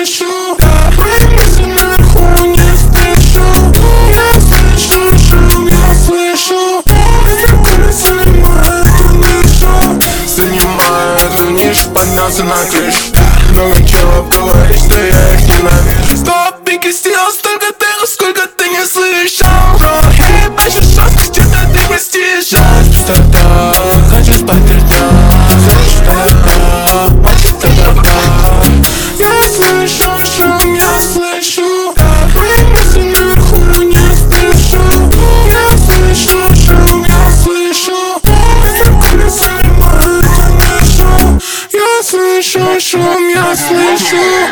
слышу. Мои мысли наверху, не спешу. Я слышу шум, я слышу. Спокойно занимаю эту нишу. Занимаю эту нишу, поднялся на крышу. Много челов говорит, что я их ненавижу. Стоп, пики сделал столько дела, сколько ты не слышал. Эй, больше жесткости, да ты простишь. Пустота, хочу спать рядом. Пустота, пустота. Я слышу шум, я слышу. Мои мысли наверху, не спешу. Я слышу шум, я слышу. Спокойно занимаю эту нишу. Я слышу шум, я слышу.